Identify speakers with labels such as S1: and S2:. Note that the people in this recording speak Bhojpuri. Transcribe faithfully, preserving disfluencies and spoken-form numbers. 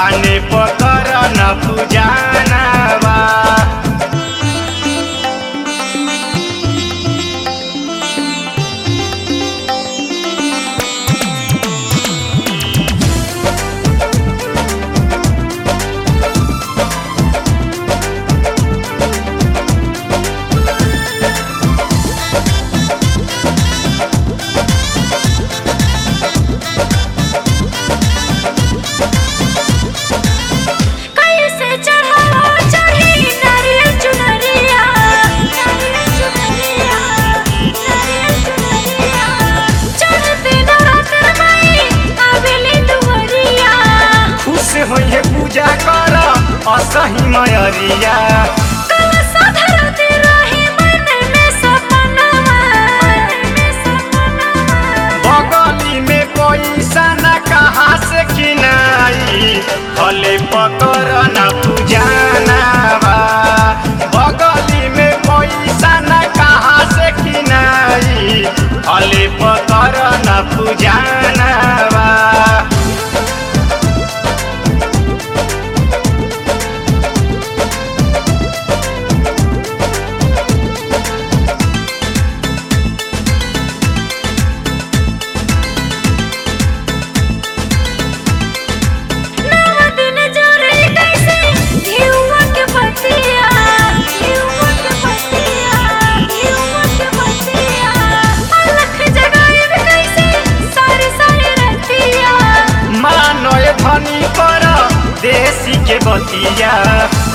S1: काने पकर न पूजानवा। पूजा कर असही मयरिया बगली में पैसा न कहाँ से किनाई फले पकर न पूजानवा। बगली में पैसा न कहाँ से किनाई फले पकर न पूजानवा। धनी पर देसी के बतिया